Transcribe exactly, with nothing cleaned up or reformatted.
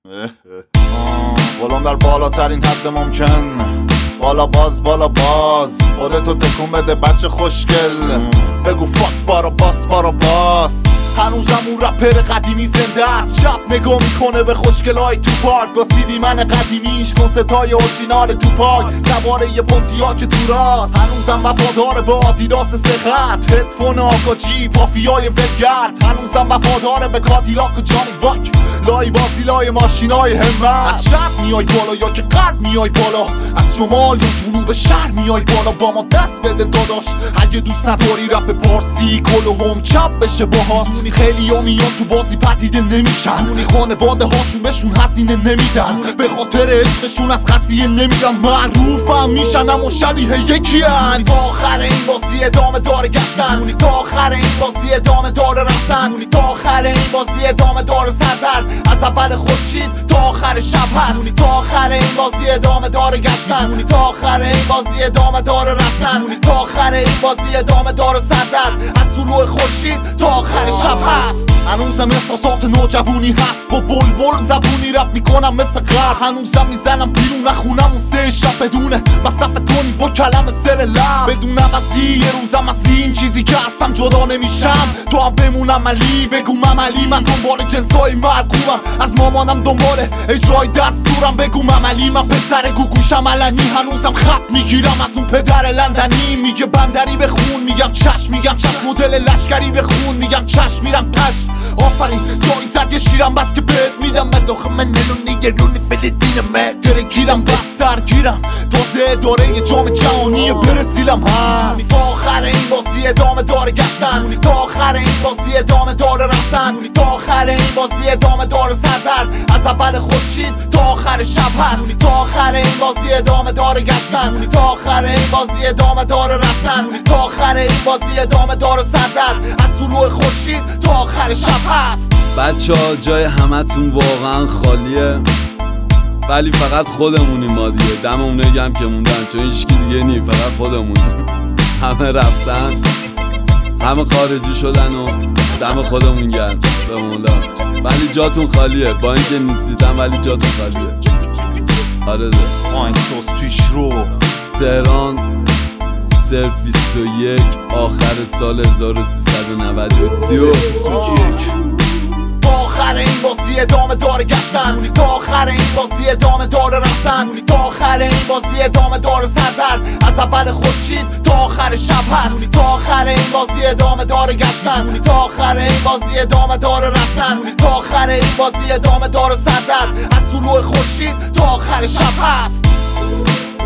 ولم در بالاترین حد ممکن، بالا باز بالا باز خودتو تکون بده بچه خوشگل، بگو فاک بارا باس بارا باس. هنوزم اون رپر قدیمی زنده است، شب نگاه میکنه به خوشگلای تو پارک با سیدی من قدیمیش، کنستای اورجینال تو پاک، سواره یه پونتیا که تو راست. هنوزم وفادار به آدیداس سخت، هدفون آکاجی پافیای ولگرد. هنوزم وفادار به کادیلاک و جانی واک، لای بازی لای ماشینای همت. از شرق میای بالا یا که غرب میای بالا، از شمال یا جنوب شهر میای بالا، با ما دست بده داداش. اگه دوست نداری رپ پارسی کل هم چپ بشه باهات. خیلی ها میان تو بازی پدیده نمیشن، دونی خانواده هاشون بهشون هزینه نمیدن، به خاطر عشقشون از خسیه نمیرن، معروفم میشن اما شبیه یکی هن. تا آخر این بازی ادامه داره گشتن، تا آخر این بازی ادامه داره رفتن، تا آخر این بازی ادامه داره سردر، از اول خورشید تا آخر شب هست. تا آخر این بازی ادامه داره گشتن، تا آخر این بازی ادامه داره رفتن، تا آخر این بازی ادامه داره سردر، از طلوع خورشید تا آخر شب هست. هنوزم احساسات نوجوانی هست، با بلبل زبونی رپ میکنم مثل غرب. هنوزم میزنم بیرون نخونم اون سه شب بدونه مصرف تونی با کلم سر لب، بدون عوضی یه روزم از این چیزی که هستم جدا نمیشم. تو هم بمونم علی بگو مملی، من دنبال جنسای مرگومم، از مامانم دنبال اجرای دستورم. بگو مملی من پسر گوگوشم علنی، هنوزم خط میگیرم از اون پدر لندنی. میگه بندری بخون میگم چشم، میگم چشم مدل لشکری بخون میگم چشم، میرم پشت آفرین دایی زد یه شیرم بس که بهت میدم. من داخل من نلونی یه رونی فلسطینمه داره گیرم بس درگیرم، تازه داره یه جام جهانی برسیلم هست. تا آخر این بازی ادامه داره گشتن، تا آخر این بازی ادامه داره رفتن، تا آخر این بازی ادامه داره سردر، از اول خورشید تا آخر شب هست. تا آخر این بازی ادامه داره گشتن، تا آخر این بازی ادامه داره رفتن، تا آخر این بازی ادامه داره سردر، از طلوع خورشید تا آخر شب هست. بچه ها جای همتون واقعا خالیه، ولی فقط خودمونیم ما دیگه. دم اونه هم که موندن، چون هیچکی دیگه نی، فقط خودمونیم. همه رفتن، همه خارجی شدن و دم خودمون گرم به مولا. ولی جاتون خالیه، با اینکه نیستیدم ولی جاتون خالیه. آره ده آینسوس پیش رو تهران صرف بیست و یک آخر سال هزار و سیصد و نود و دو. تا آخر این بازی ادامه داره گشتن، تا آخر این بازی ادامه داره رفتن، تا آخر این بازی ادامه داره سردر، از اول خورشید تا آخر شب هست. تا آخر این بازی ادامه داره گشتن، تا آخر این بازی ادامه داره رفتن، تا آخر این بازی ادامه داره سردر، از طلوع خورشید تا آخر شب هست.